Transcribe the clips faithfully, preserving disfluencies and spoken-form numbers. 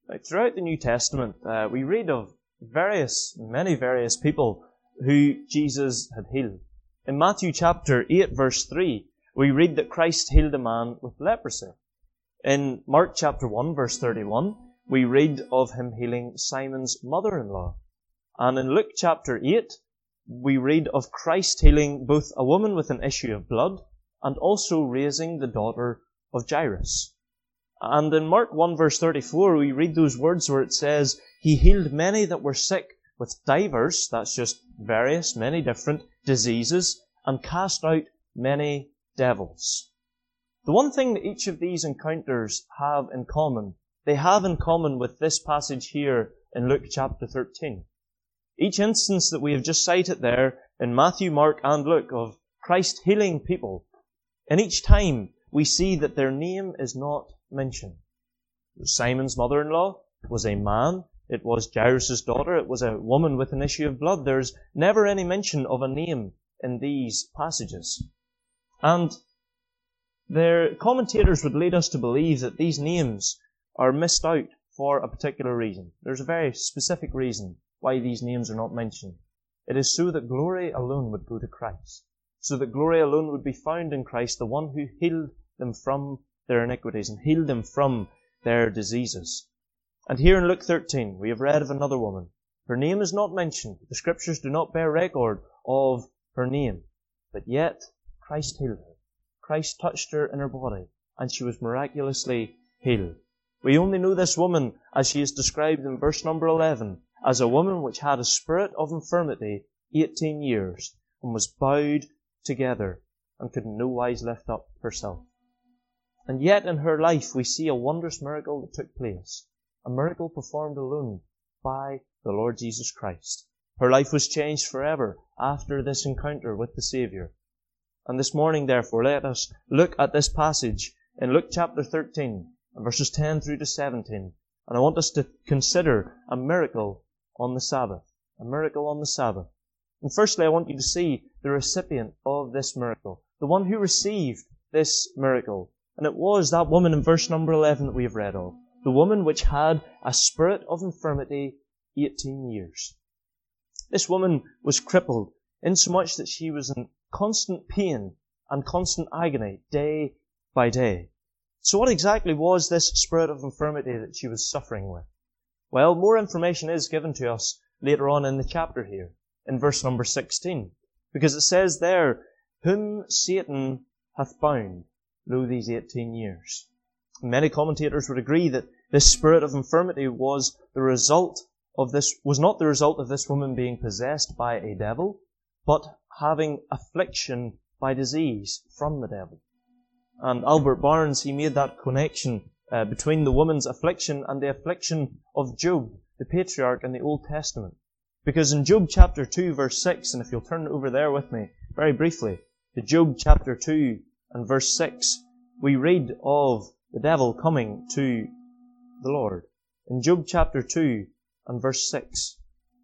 Now, throughout the New Testament, uh, we read of various, many various people who Jesus had healed. In Matthew chapter eight, verse three, we read that Christ healed a man with leprosy. In Mark chapter one, verse thirty-one, we read of him healing Simon's mother-in-law. And in Luke chapter eight, we read of Christ healing both a woman with an issue of blood and also raising the daughter of Jairus. And in Mark one verse thirty-four, we read those words where it says, He healed many that were sick with divers, that's just various, many different diseases, and cast out many devils. The one thing that each of these encounters have in common, they have in common with this passage here in Luke chapter thirteen. Each instance that we have just cited there in Matthew, Mark, and Luke of Christ healing people, in each time we see that their name is not mentioned. It was Simon's mother-in-law, it was a man, it was Jairus' daughter, it was a woman with an issue of blood. There's never any mention of a name in these passages. And their commentators would lead us to believe that these names are missed out for a particular reason. There's a very specific reason why these names are not mentioned. It is so that glory alone would go to Christ. So that glory alone would be found in Christ, the one who healed them from their iniquities and healed them from their diseases. And here in Luke thirteen, we have read of another woman. Her name is not mentioned. The Scriptures do not bear record of her name. But yet, Christ healed her. Christ touched her in her body, and she was miraculously healed. We only know this woman, as she is described in verse number eleven, as a woman which had a spirit of infirmity eighteen years, and was bowed together, and could in no wise lift up herself. And yet in her life we see a wondrous miracle that took place, a miracle performed alone by the Lord Jesus Christ. Her life was changed forever after this encounter with the Saviour. And this morning, therefore, let us look at this passage in Luke chapter thirteen, verses ten through to seventeen. And I want us to consider a miracle on the Sabbath. A miracle on the Sabbath. And firstly, I want you to see the recipient of this miracle. The one who received this miracle. And it was that woman in verse number eleven that we have read of. The woman which had a spirit of infirmity eighteen years. This woman was crippled insomuch that she was in constant pain and constant agony day by day. So what exactly was this spirit of infirmity that she was suffering with? Well, more information is given to us later on in the chapter here, in verse number sixteen. Because it says there, Whom Satan hath bound, lo these eighteen years. Many commentators would agree that this spirit of infirmity was the result of this, was not the result of this woman being possessed by a devil, but having affliction by disease from the devil. And Albert Barnes, he made that connection uh, between the woman's affliction and the affliction of Job, the patriarch in the Old Testament. Because in Job chapter two, verse six, and if you'll turn over there with me very briefly, to Job chapter two and verse six, we read of the devil coming to the Lord. In Job chapter two and verse six,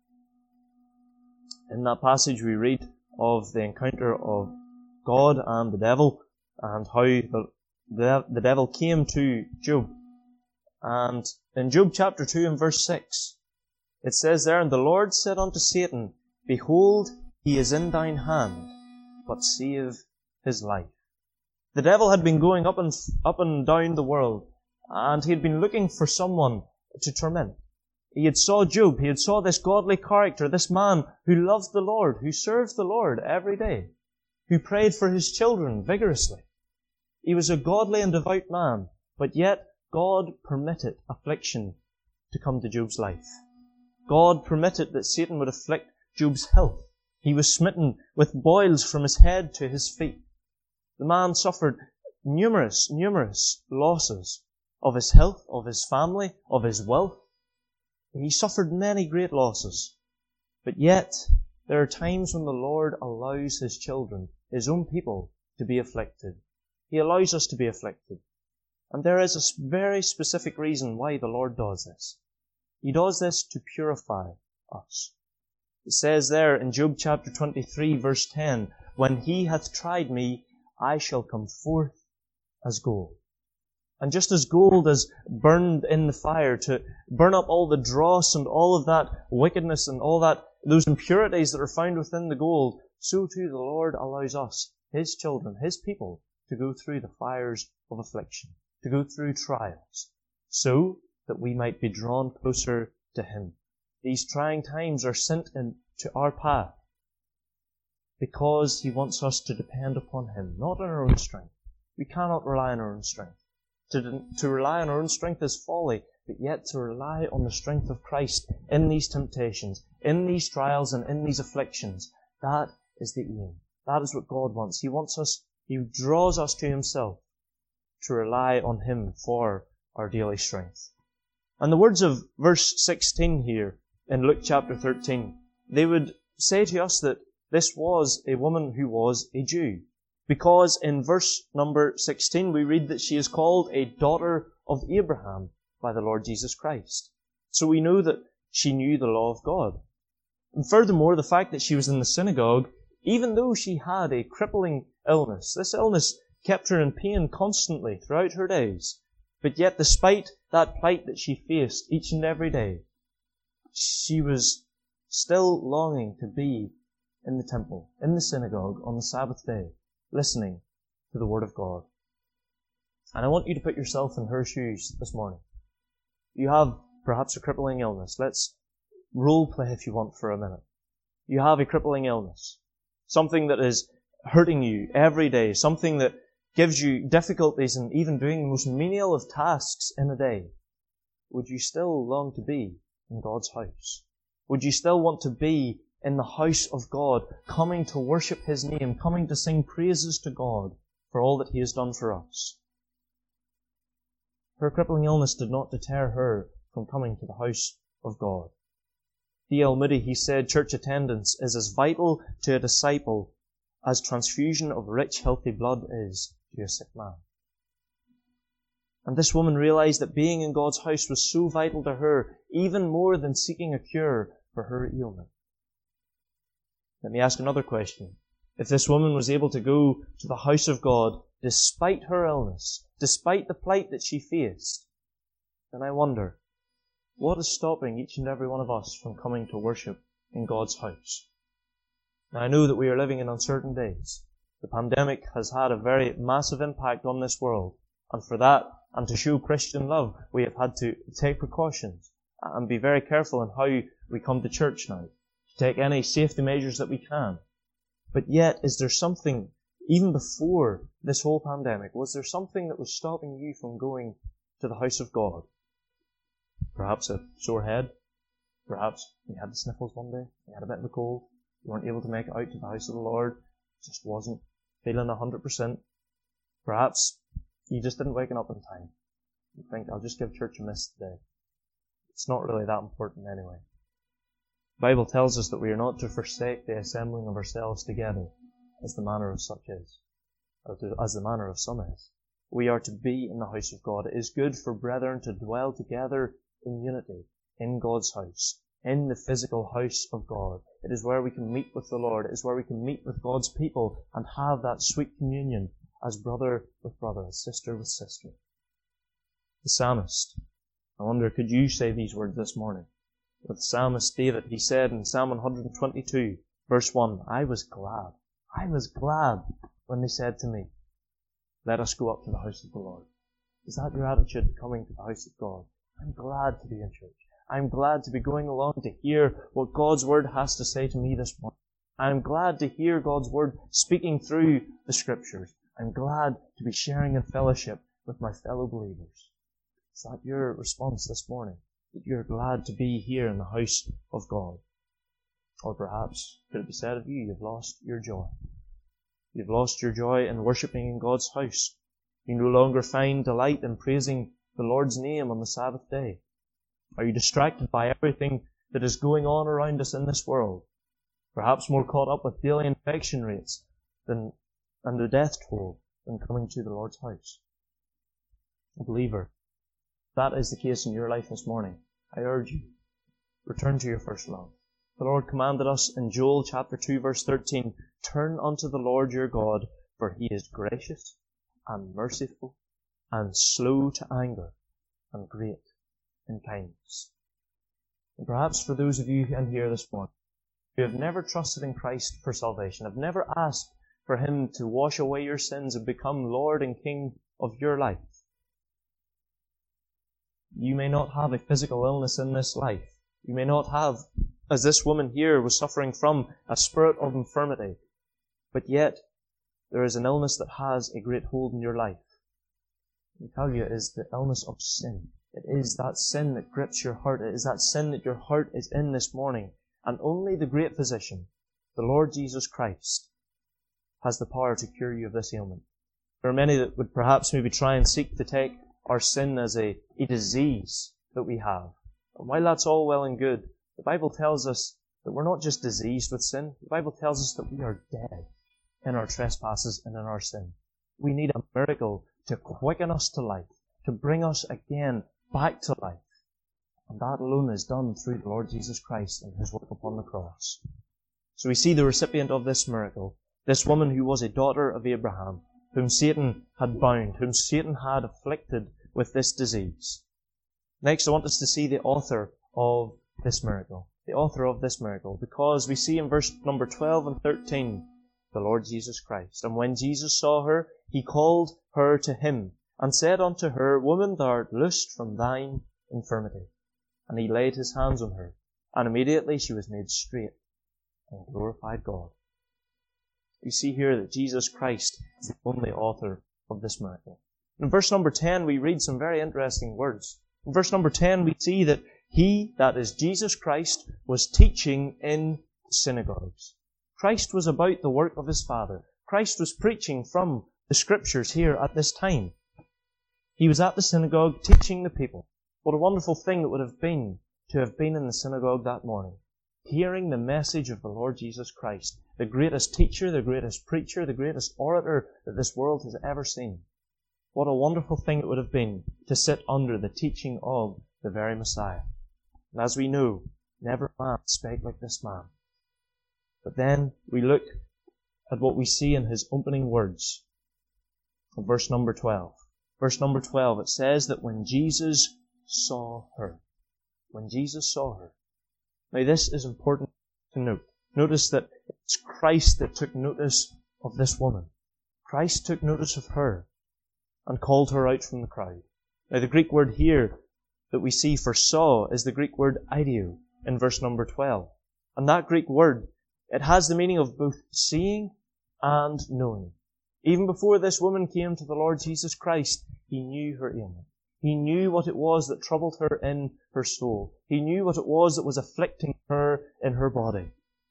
in that passage we read of the encounter of God and the devil, and how the, the, the devil came to Job. And in Job chapter two and verse six, it says there, And the Lord said unto Satan, Behold, he is in thine hand, but save his life. The devil had been going up and, up and down the world, and he had been looking for someone to torment. He had saw Job, he had saw this godly character, this man who loved the Lord, who served the Lord every day, who prayed for his children vigorously. He was a godly and devout man, but yet God permitted affliction to come to Job's life. God permitted that Satan would afflict Job's health. He was smitten with boils from his head to his feet. The man suffered numerous, numerous losses of his health, of his family, of his wealth. He suffered many great losses. But yet, there are times when the Lord allows His children, His own people, to be afflicted. He allows us to be afflicted. And there is a very specific reason why the Lord does this. He does this to purify us. It says there in Job chapter twenty-three, verse ten, When He hath tried me, I shall come forth as gold. And just as gold is burned in the fire to burn up all the dross and all of that wickedness and all that, those impurities that are found within the gold, so too the Lord allows us, His children, His people, to go through the fires of affliction, to go through trials, so that we might be drawn closer to Him. These trying times are sent into our path because He wants us to depend upon Him, not on our own strength. We cannot rely on our own strength. To, to rely on our own strength is folly, but yet to rely on the strength of Christ in these temptations, in these trials and in these afflictions, that is the aim. That is what God wants. He wants us, He draws us to Himself to rely on Him for our daily strength. And the words of verse sixteen here in Luke chapter thirteen, they would say to us that this was a woman who was a Jew. Because in verse number sixteen we read that she is called a daughter of Abraham by the Lord Jesus Christ. So we know that she knew the law of God. And furthermore, the fact that she was in the synagogue, even though she had a crippling illness, this illness kept her in pain constantly throughout her days. But yet, despite that plight that she faced each and every day, she was still longing to be in the temple, in the synagogue, on the Sabbath day, listening to the Word of God. And I want you to put yourself in her shoes this morning. You have perhaps a crippling illness. Let's role play if you want for a minute. You have a crippling illness. Something that is hurting you every day. Something that gives you difficulties in even doing the most menial of tasks in a day. Would you still long to be in God's house? Would you still want to be in the house of God, coming to worship His name, coming to sing praises to God for all that He has done for us? Her crippling illness did not deter her from coming to the house of God. D L Moody, he said, church attendance is as vital to a disciple as transfusion of rich, healthy blood is to a sick man. And this woman realized that being in God's house was so vital to her, even more than seeking a cure for her ailment. Let me ask another question. If this woman was able to go to the house of God despite her illness, despite the plight that she faced, then I wonder, what is stopping each and every one of us from coming to worship in God's house? Now, I know that we are living in uncertain days. The pandemic has had a very massive impact on this world, and for that, and to show Christian love, we have had to take precautions and be very careful in how we come to church now, to take any safety measures that we can. But yet, is there something, even before this whole pandemic, was there something that was stopping you from going to the house of God? Perhaps a sore head. Perhaps you had the sniffles one day. You had a bit of a cold. You weren't able to make it out to the house of the Lord. Just wasn't feeling a hundred percent. Perhaps you just didn't wake up in time. You think, I'll just give church a miss today. It's not really that important anyway. The Bible tells us that we are not to forsake the assembling of ourselves together, as the manner of such is, or to, as the manner of some is. We are to be in the house of God. It is good for brethren to dwell together in unity, in God's house, in the physical house of God. It is where we can meet with the Lord. It is where we can meet with God's people and have that sweet communion as brother with brother, as sister with sister. The psalmist, I wonder, could you say these words this morning? With the psalmist David, he said in Psalm one twenty-two, verse one, I was glad. I was glad when they said to me, let us go up to the house of the Lord. Is that your attitude coming to the house of God? I'm glad to be in church. I'm glad to be going along to hear what God's Word has to say to me this morning. I'm glad to hear God's Word speaking through the Scriptures. I'm glad to be sharing in fellowship with my fellow believers. Is that your response this morning? That you're glad to be here in the house of God? Or perhaps, could it be said of you, you've lost your joy. You've lost your joy in worshipping in God's house. You no longer find delight in praising the Lord's name on the Sabbath day. Are you distracted by everything that is going on around us in this world? Perhaps more caught up with daily infection rates than, and the death toll than coming to the Lord's house? Believer, if that is the case in your life this morning, I urge you, return to your first love. The Lord commanded us in Joel chapter two verse thirteen, turn unto the Lord your God, for He is gracious and merciful and slow to anger and great in kindness. And perhaps for those of you in here this morning who have never trusted in Christ for salvation, have never asked for Him to wash away your sins and become Lord and King of your life, you may not have a physical illness in this life. You may not have, as this woman here was suffering from, a spirit of infirmity. But yet, there is an illness that has a great hold in your life. I tell you, it is the illness of sin. It is that sin that grips your heart. It is that sin that your heart is in this morning. And only the great physician, the Lord Jesus Christ, has the power to cure you of this ailment. There are many that would perhaps maybe try and seek to take our sin as a, a disease that we have. And while that's all well and good, the Bible tells us that we're not just diseased with sin. The Bible tells us that we are dead in our trespasses and in our sin. We need a miracle to quicken us to life, to bring us again back to life. And that alone is done through the Lord Jesus Christ and His work upon the cross. So we see the recipient of this miracle, this woman who was a daughter of Abraham, whom Satan had bound, whom Satan had afflicted with this disease. Next, I want us to see the author of this miracle. The author of this miracle, because we see in verse number twelve and thirteen, the Lord Jesus Christ. And when Jesus saw her, He called her to Him, and said unto her, Woman, thou art loosed from thine infirmity. And He laid His hands on her, and immediately she was made straight, and glorified God. We see here that Jesus Christ is the only author of this miracle. In verse number ten, we read some very interesting words. In verse number ten, we see that He, that is Jesus Christ, was teaching in synagogues. Christ was about the work of His Father. Christ was preaching from the Scriptures here at this time. He was at the synagogue teaching the people. What a wonderful thing it would have been to have been in the synagogue that morning, hearing the message of the Lord Jesus Christ, the greatest teacher, the greatest preacher, the greatest orator that this world has ever seen. What a wonderful thing it would have been to sit under the teaching of the very Messiah. And as we know, never man spake like this man. But then we look at what we see in His opening words of verse number twelve. Verse number twelve, it says that when Jesus saw her, when Jesus saw her. Now this is important to note. Notice that it's Christ that took notice of this woman. Christ took notice of her and called her out from the crowd. Now the Greek word here that we see for saw is the Greek word ideo in verse number twelve. And that Greek word, it has the meaning of both seeing and knowing. Even before this woman came to the Lord Jesus Christ, He knew her ailment. He knew what it was that troubled her in her soul. He knew what it was that was afflicting her in her body.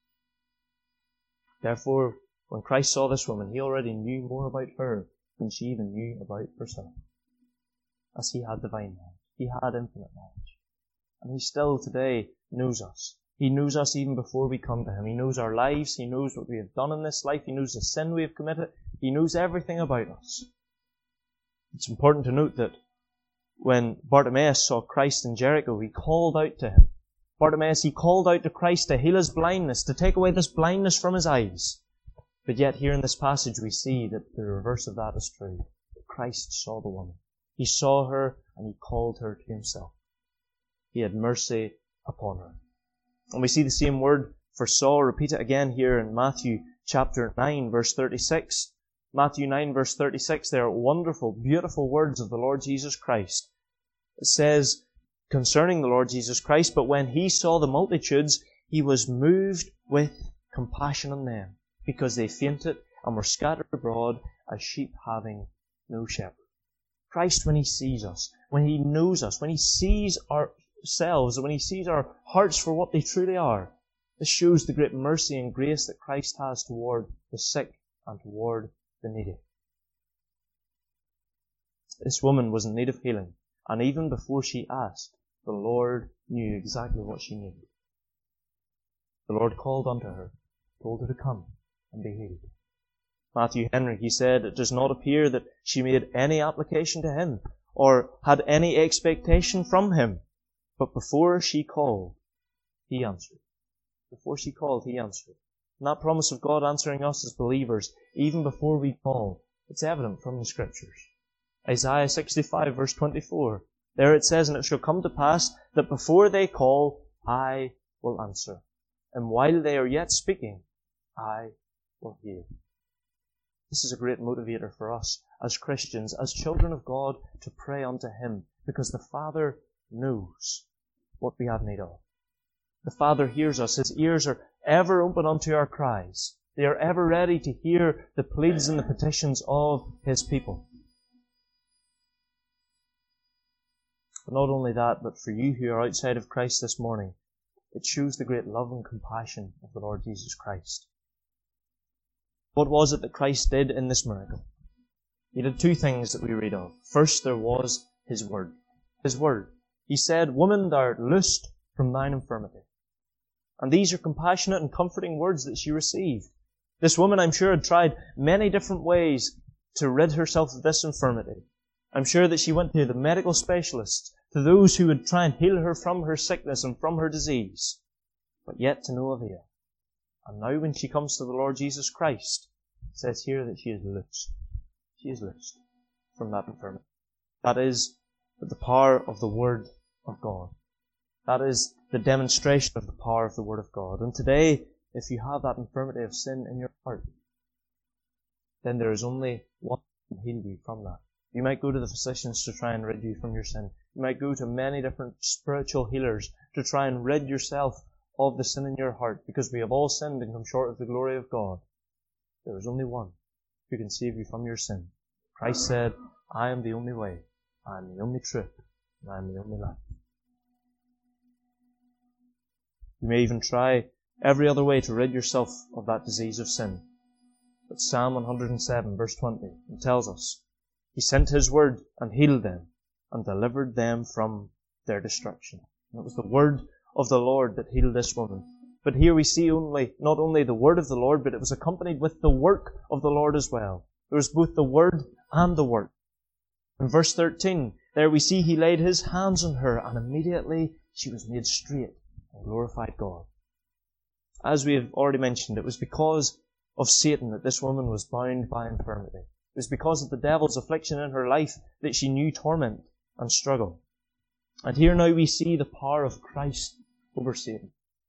Therefore, when Christ saw this woman, He already knew more about her than she even knew about herself. As He had divine knowledge. He had infinite knowledge. And He still today knows us. He knows us even before we come to Him. He knows our lives. He knows what we have done in this life. He knows the sin we have committed. He knows everything about us. It's important to note that when Bartimaeus saw Christ in Jericho, he called out to Him. Bartimaeus, he called out to Christ to heal his blindness, to take away this blindness from his eyes. But yet here in this passage we see that the reverse of that is true. Christ saw the woman. He saw her and He called her to Himself. He had mercy upon her. And we see the same word for saw repeated again here in Matthew chapter nine verse thirty-six. Matthew nine verse thirty-six, they are wonderful, beautiful words of the Lord Jesus Christ. It says concerning the Lord Jesus Christ, but when He saw the multitudes, He was moved with compassion on them, because they fainted and were scattered abroad as sheep having no shepherd. Christ, when He sees us, when He knows us, when He sees ourselves, when He sees our hearts for what they truly are, this shows the great mercy and grace that Christ has toward the sick and toward the needy. This woman was in need of healing, and even before she asked, the Lord knew exactly what she needed. The Lord called unto her, told her to come and be healed. Matthew Henry, he said, it does not appear that she made any application to Him, or had any expectation from Him, but before she called, He answered. Before she called, He answered. And that promise of God answering us as believers, even before we call, it's evident from the Scriptures. Isaiah sixty-five verse twenty-four, There it says, and it shall come to pass that before they call, I will answer. And while they are yet speaking, I will hear. This is a great motivator for us as Christians, as children of God, to pray unto Him, because the Father knows what we have need of. The Father hears us. His ears are ever open unto our cries. They are ever ready to hear the pleads and the petitions of His people. But not only that, but for you who are outside of Christ this morning, it shows the great love and compassion of the Lord Jesus Christ. What was it that Christ did in this miracle? He did two things that we read of. First, there was His Word. His Word. He said, Woman, thou art loosed from thine infirmity. And these are compassionate and comforting words that she received. This woman, I'm sure, had tried many different ways to rid herself of this infirmity. I'm sure that she went to the medical specialists, to those who would try and heal her from her sickness and from her disease, but yet to no avail. And now when she comes to the Lord Jesus Christ, it says here that she is loosed. She is loosed from that infirmity. That is the power of the Word of God. That is the demonstration of the power of the Word of God. And today, if you have that infirmity of sin in your heart, then there is only one who can heal you from that. You might go to the physicians to try and rid you from your sin. You might go to many different spiritual healers to try and rid yourself of the sin in your heart, because we have all sinned and come short of the glory of God. There is only one who can save you from your sin. Christ said, I am the only way, I am the only truth, and I am the only life. You may even try every other way to rid yourself of that disease of sin. But Psalm one hundred seven, verse twenty, it tells us, He sent His word and healed them and delivered them from their destruction. And it was the word of the Lord that healed this woman. But here we see only, not only the word of the Lord, but it was accompanied with the work of the Lord as well. There was both the word and the work. In verse thirteen, there we see He laid His hands on her, and immediately she was made straight and glorified God. As we have already mentioned, it was because of Satan that this woman was bound by infirmity. It was because of the devil's affliction in her life that she knew torment and struggle. And here now we see the power of Christ over Satan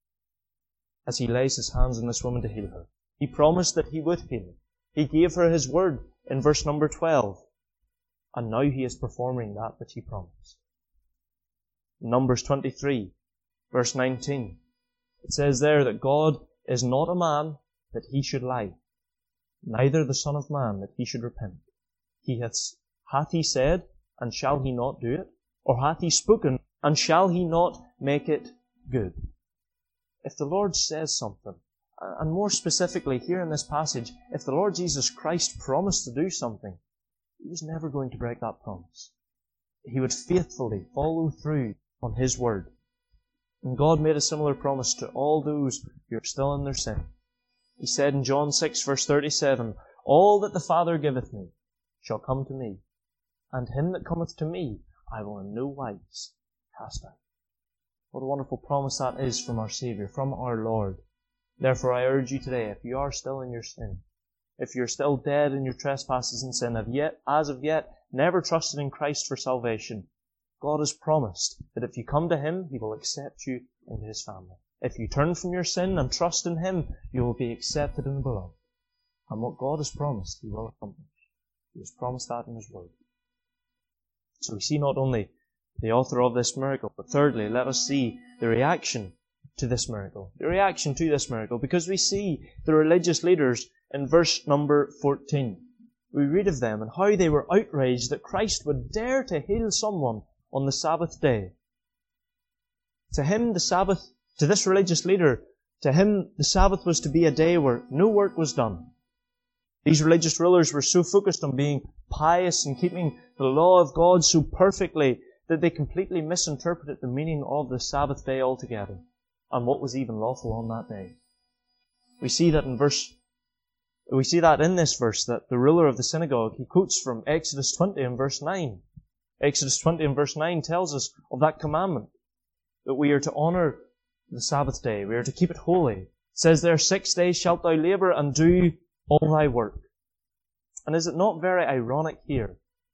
as He lays His hands on this woman to heal her. He promised that He would heal her. He gave her His word in verse number twelve. And now He is performing that which He promised. Numbers twenty-three, verse nineteen. It says there that God is not a man that He should lie, neither the Son of Man that He should repent. He hath, hath He said, and shall He not do it? Or hath He spoken, and shall He not make it good? If the Lord says something, and more specifically here in this passage, if the Lord Jesus Christ promised to do something, He was never going to break that promise. He would faithfully follow through on His word. And God made a similar promise to all those who are still in their sin. He said in John six, verse thirty-seven, All that the Father giveth me shall come to me, and him that cometh to me I will in no wise cast out. What a wonderful promise that is from our Saviour, from our Lord. Therefore I urge you today, if you are still in your sin, if you're still dead in your trespasses and sin, have yet, as of yet never trusted in Christ for salvation, God has promised that if you come to Him, He will accept you into His family. If you turn from your sin and trust in Him, you will be accepted and beloved. And what God has promised, He will accomplish. He has promised that in His Word. So we see not only the author of this miracle, but thirdly, let us see the reaction to this miracle. The reaction to this miracle, because we see the religious leaders in verse number fourteen. We read of them and how they were outraged that Christ would dare to heal someone on the Sabbath day. To him, the Sabbath, to this religious leader, to him, the Sabbath was to be a day where no work was done. These religious rulers were so focused on being pious and keeping the law of God so perfectly that they completely misinterpreted the meaning of the Sabbath day altogether and what was even lawful on that day. We see that in verse, we see that in this verse that the ruler of the synagogue, he quotes from Exodus twenty and verse nine. Exodus twenty and verse nine tells us of that commandment, that we are to honour the Sabbath day, we are to keep it holy. It says there, six days shalt thou labour and do all thy work. And is it not very ironic here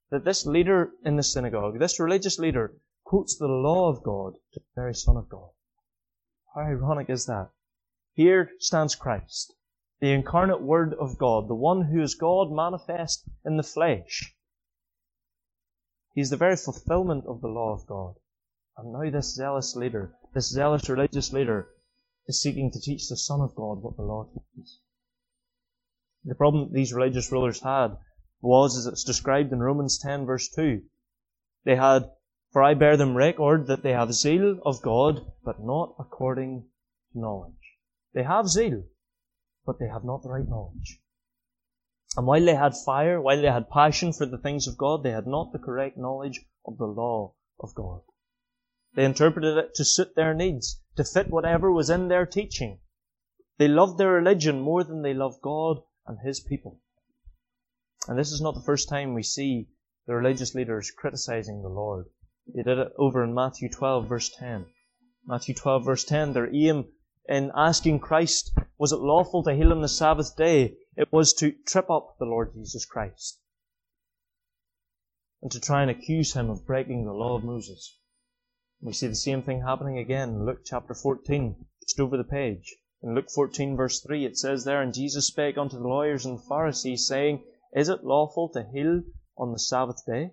that this leader in the synagogue, this religious leader, quotes the law of God to the very Son of God. How ironic is that? Here stands Christ, the incarnate Word of God, the one who is God manifest in the flesh. He's the very fulfillment of the law of God. And now this zealous leader, this zealous religious leader, is seeking to teach the Son of God what the law teaches. The problem that these religious rulers had was, as it's described in Romans ten verse two, they had, "For I bear them record that they have zeal of God, but not according to knowledge." They have zeal, but they have not the right knowledge. And while they had fire, while they had passion for the things of God, they had not the correct knowledge of the law of God. They interpreted it to suit their needs, to fit whatever was in their teaching. They loved their religion more than they loved God and His people. And this is not the first time we see the religious leaders criticizing the Lord. They did it over in Matthew twelve verse ten. Matthew twelve verse ten, their aim in asking Christ, was it lawful to heal on the Sabbath day? It was to trip up the Lord Jesus Christ and to try and accuse Him of breaking the law of Moses. We see the same thing happening again in Luke chapter fourteen, just over the page. In Luke fourteen verse three, it says there, "And Jesus spake unto the lawyers and the Pharisees, saying, Is it lawful to heal on the Sabbath day?"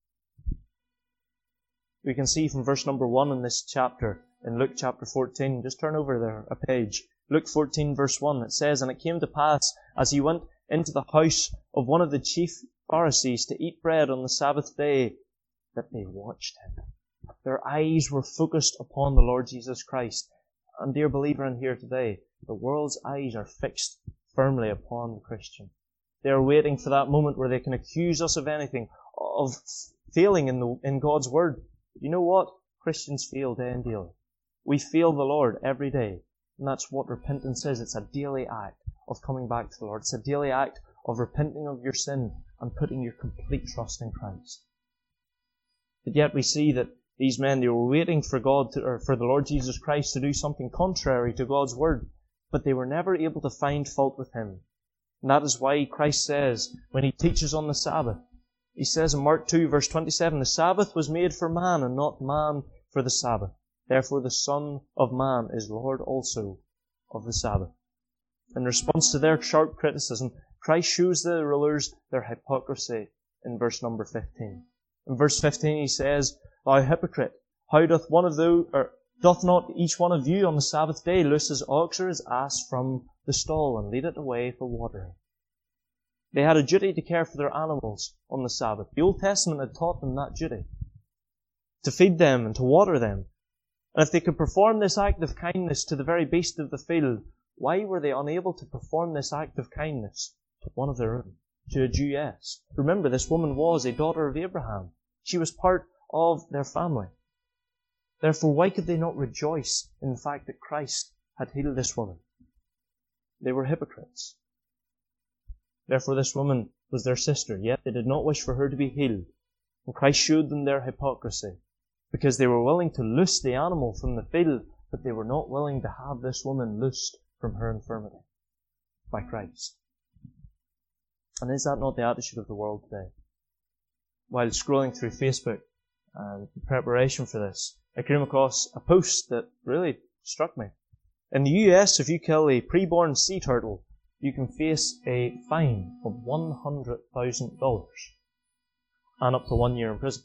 We can see from verse number one in this chapter, in Luke chapter fourteen, just turn over there a page. Luke fourteen verse one, it says, "And it came to pass, as he went into the house of one of the chief Pharisees to eat bread on the Sabbath day, that they watched him." Their eyes were focused upon the Lord Jesus Christ. And dear believer in here today, the world's eyes are fixed firmly upon the Christian. They are waiting for that moment where they can accuse us of anything, of failing in, the, in God's Word. You know what? Christians fail day and daily. We fail the Lord every day. And that's what repentance is. It's a daily act of coming back to the Lord. It's a daily act of repenting of your sin and putting your complete trust in Christ. But yet we see that these men, they were waiting for God to, or for the Lord Jesus Christ to do something contrary to God's Word, but they were never able to find fault with Him. And that is why Christ says, when He teaches on the Sabbath, He says in Mark two verse twenty-seven, "The Sabbath was made for man, and not man for the Sabbath. Therefore the Son of Man is Lord also of the Sabbath." In response to their sharp criticism, Christ shows the rulers their hypocrisy in verse number fifteen. In verse fifteen He says, "Thou hypocrite, how doth one of those, or doth not each one of you on the Sabbath day loose his ox or his ass from the stall and lead it away for watering?" They had a duty to care for their animals on the Sabbath. The Old Testament had taught them that duty, to feed them and to water them. And if they could perform this act of kindness to the very beast of the field, why were they unable to perform this act of kindness to one of their own, to a Jewess? Remember, this woman was a daughter of Abraham. She was part of their family. Therefore, why could they not rejoice in the fact that Christ had healed this woman? They were hypocrites. Therefore, this woman was their sister, yet they did not wish for her to be healed. And Christ showed them their hypocrisy, because they were willing to loose the animal from the field, but they were not willing to have this woman loosed from her infirmity by Christ. And is that not the attitude of the world today? While scrolling through Facebook, and in preparation for this, I came across a post that really struck me. In the U S, if you kill a preborn sea turtle, you can face a fine of one hundred thousand dollars and up to one year in prison.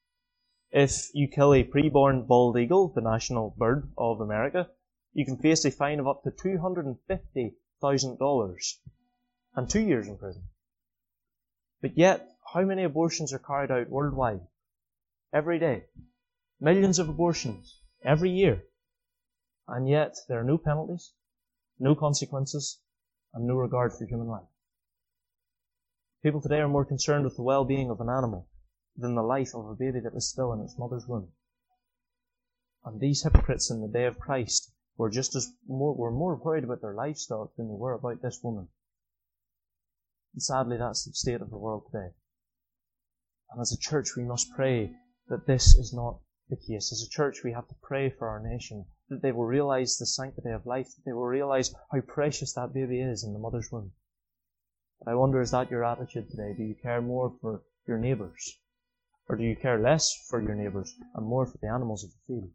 If you kill a preborn bald eagle, the national bird of America, you can face a fine of up to two hundred fifty thousand dollars and two years in prison. But yet, how many abortions are carried out worldwide? Every day. Millions of abortions every year. And yet, there are no penalties, no consequences, and no regard for human life. People today are more concerned with the well-being of an animal than the life of a baby that is still in its mother's womb. And these hypocrites in the day of Christ were just as more, were more worried about their livestock than they were about this woman. And sadly, that's the state of the world today. And as a church, we must pray that this is not the case. As a church, we have to pray for our nation, that they will realize the sanctity of life, that they will realize how precious that baby is in the mother's womb. But I wonder, is that your attitude today? Do you care more for your neighbours Or do you care less for your neighbours and more for the animals of the field?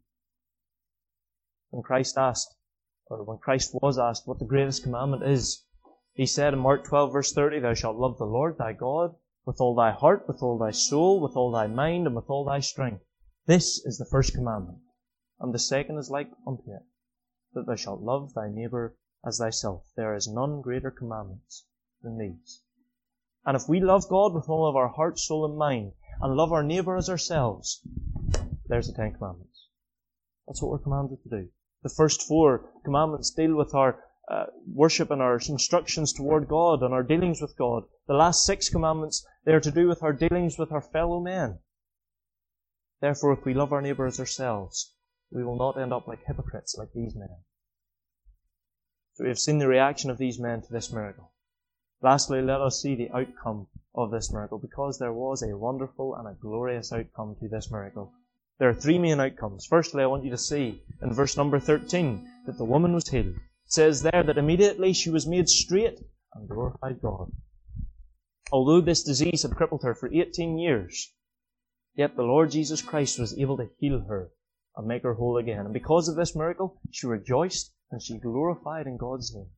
When Christ asked, or when Christ was asked what the greatest commandment is, He said in Mark twelve verse thirty, Thou shalt love the Lord thy God with all thy heart, with all thy soul, with all thy mind, and with all thy strength. This is the first commandment. And the second is like unto it, that thou shalt love thy neighbour as thyself. There is none greater commandments than these. And if we love God with all of our heart, soul, and mind, and love our neighbour as ourselves, there's the Ten Commandments. That's what we're commanded to do. The first four commandments deal with our uh, worship and our instructions toward God and our dealings with God. The last six commandments, they are to do with our dealings with our fellow men. Therefore, if we love our neighbour as ourselves, we will not end up like hypocrites like these men. So we have seen the reaction of these men to this miracle. Lastly, let us see the outcome of this miracle, because there was a wonderful and a glorious outcome to this miracle. There are three main outcomes. Firstly, I want you to see in verse number thirteen that the woman was healed. It says there that immediately she was made straight and glorified God. Although this disease had crippled her for eighteen years, yet the Lord Jesus Christ was able to heal her and make her whole again. And because of this miracle, she rejoiced and she glorified in God's name.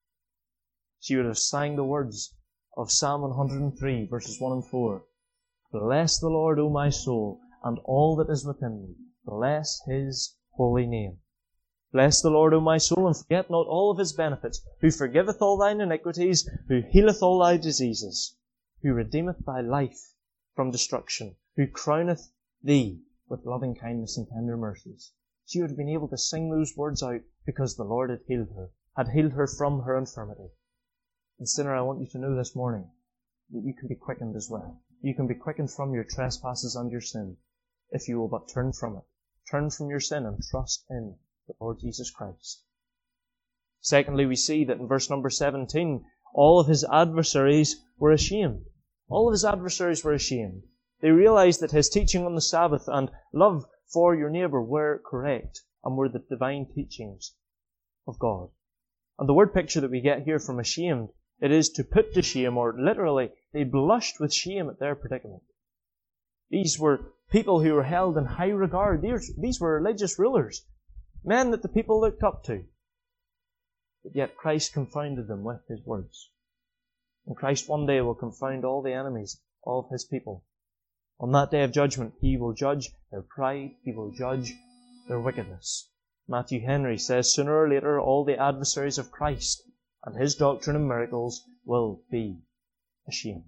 She would have sang the words of Psalm one hundred three, verses one and four. Bless the Lord, O my soul, and all that is within me. Bless His holy name. Bless the Lord, O my soul, and forget not all of His benefits, who forgiveth all thine iniquities, who healeth all thy diseases, who redeemeth thy life from destruction, who crowneth thee with loving kindness and tender mercies. She would have been able to sing those words out because the Lord had healed her, had healed her from her infirmity. And sinner, I want you to know this morning that you can be quickened as well. You can be quickened from your trespasses and your sin if you will but turn from it. Turn from your sin and trust in the Lord Jesus Christ. Secondly, we see that in verse number seventeen, all of His adversaries were ashamed. All of His adversaries were ashamed. They realized that His teaching on the Sabbath and love for your neighbour were correct and were the divine teachings of God. And the word picture that we get here from ashamed, it is to put to shame, or literally, they blushed with shame at their predicament. These were people who were held in high regard. These were religious rulers, men that the people looked up to. But yet Christ confounded them with His words. And Christ one day will confound all the enemies of His people. On that day of judgment, He will judge their pride, He will judge their wickedness. Matthew Henry says, sooner or later, all the adversaries of Christ and His doctrine and miracles will be ashamed.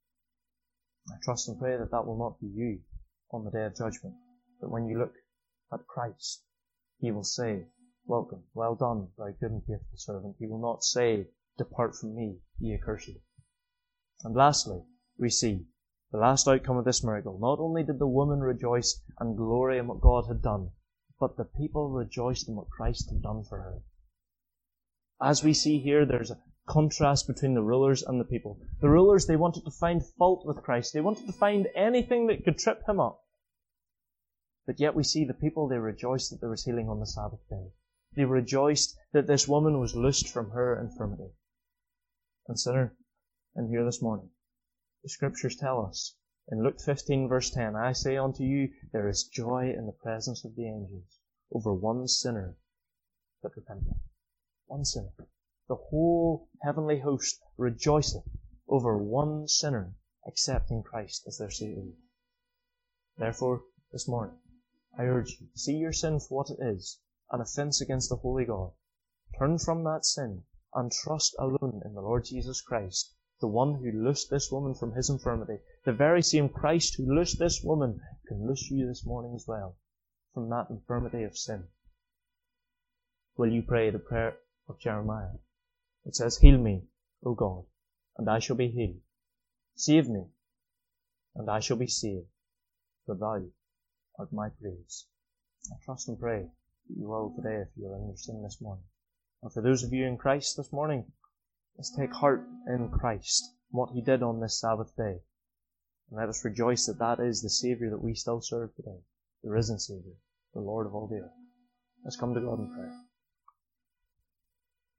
I trust and pray that that will not be you on the day of judgment. That when you look at Christ, He will say, welcome, well done, thou good and faithful servant. He will not say, depart from me, ye accursed. And lastly, we see the last outcome of this miracle. Not only did the woman rejoice and glory in what God had done, but the people rejoiced in what Christ had done for her. As we see here, there's a contrast between the rulers and the people. The rulers, they wanted to find fault with Christ. They wanted to find anything that could trip Him up. But yet we see the people, they rejoiced that there was healing on the Sabbath day. They rejoiced that this woman was loosed from her infirmity. And sinner, in here this morning, the Scriptures tell us, in Luke fifteen verse ten, I say unto you, there is joy in the presence of the angels over one sinner that repenteth. One sinner. The whole heavenly host rejoiceth over one sinner accepting Christ as their Saviour. Therefore, this morning, I urge you, see your sin for what it is, an offence against the Holy God. Turn from that sin and trust alone in the Lord Jesus Christ, the one who loosed this woman from His infirmity. The very same Christ who loosed this woman can loose you this morning as well from that infirmity of sin. Will you pray the prayer of Jeremiah? It says, heal me, O God, and I shall be healed. Save me, and I shall be saved, for Thou art my praise. I trust and pray that you will today if you are in your sin this morning. And for those of you in Christ this morning, let's take heart in Christ, and what He did on this Sabbath day. And let us rejoice that that is the Saviour that we still serve today, the risen Saviour, the Lord of all the earth. Let's come to God in prayer.